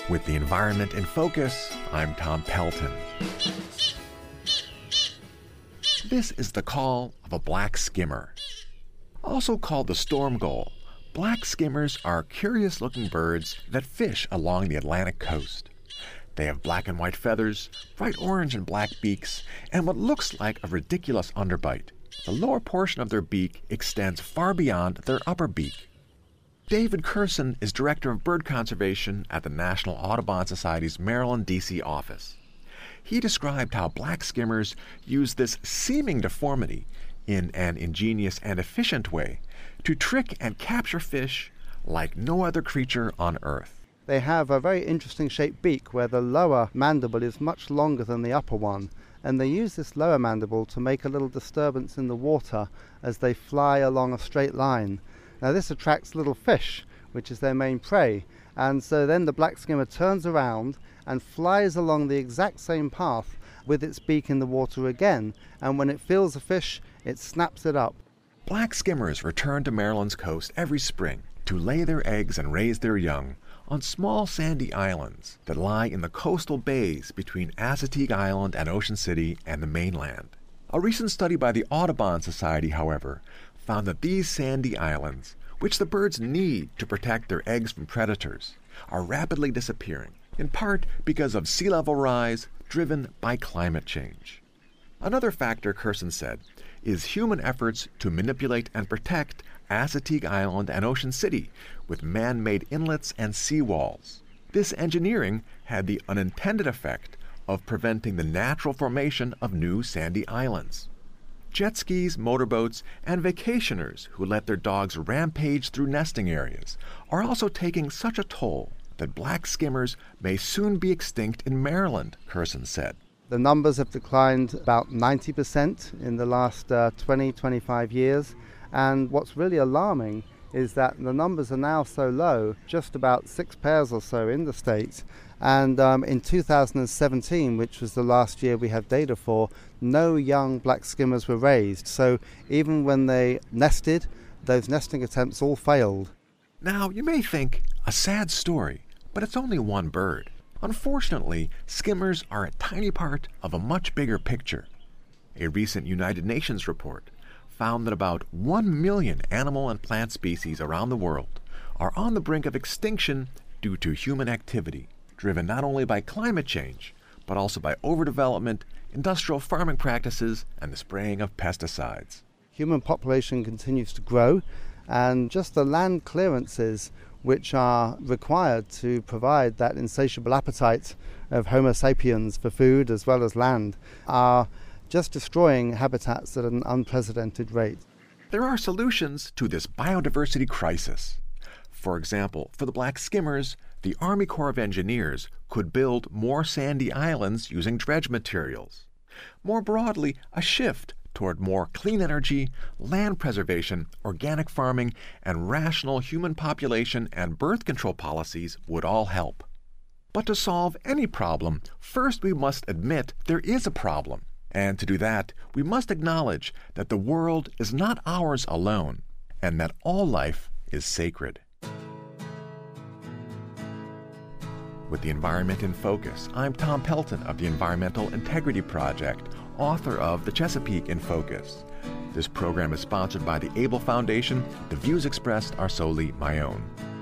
With the environment in focus, I'm Tom Pelton. This is the call of a black skimmer. Also called the storm gull, black skimmers are curious-looking birds that fish along the Atlantic coast. They have black and white feathers, bright orange and black beaks, and what looks like a ridiculous underbite. The lower portion of their beak extends far beyond their upper beak. David Kurson is Director of Bird Conservation at the National Audubon Society's Maryland, D.C. office. He described how black skimmers use this seeming deformity in an ingenious and efficient way to trick and capture fish like no other creature on Earth. They have a very interesting shaped beak where the lower mandible is much longer than the upper one, and they use this lower mandible to make a little disturbance in the water as they fly along a straight line. Now this attracts little fish, which is their main prey, and so then the black skimmer turns around and flies along the exact same path with its beak in the water again, and when it feels a fish, it snaps it up. Black skimmers return to Maryland's coast every spring to lay their eggs and raise their young on small sandy islands that lie in the coastal bays between Assateague Island and Ocean City and the mainland. A recent study by the Audubon Society, however, found that these sandy islands, which the birds need to protect their eggs from predators, are rapidly disappearing, in part because of sea level rise driven by climate change. Another factor, Kurson said, is human efforts to manipulate and protect Assateague Island and Ocean City with man-made inlets and seawalls. This engineering had the unintended effect of preventing the natural formation of new sandy islands. Jet skis, motorboats, and vacationers who let their dogs rampage through nesting areas are also taking such a toll that black skimmers may soon be extinct in Maryland, Kurson said. The numbers have declined about 90% in the last 20-25 years, and what's really alarming is that the numbers are now so low, just about 6 pairs or so in the States, and in 2017, which was the last year we have data for, no young black skimmers were raised. So even when they nested, those nesting attempts all failed. Now, you may think, a sad story, but it's only one bird. Unfortunately, skimmers are a tiny part of a much bigger picture. A recent United Nations report found that about 1 million animal and plant species around the world are on the brink of extinction due to human activity, driven not only by climate change, but also by overdevelopment, industrial farming practices, and the spraying of pesticides. Human population continues to grow, and just the land clearances which are required to provide that insatiable appetite of Homo sapiens for food as well as land are just destroying habitats at an unprecedented rate. There are solutions to this biodiversity crisis. For example, for the black skimmers, the Army Corps of Engineers could build more sandy islands using dredge materials. More broadly, a shift toward more clean energy, land preservation, organic farming, and rational human population and birth control policies would all help. But to solve any problem, first we must admit there is a problem. And to do that, we must acknowledge that the world is not ours alone, and that all life is sacred. With the environment in focus, I'm Tom Pelton of the Environmental Integrity Project, author of The Chesapeake in Focus. This program is sponsored by the Able Foundation. The views expressed are solely my own.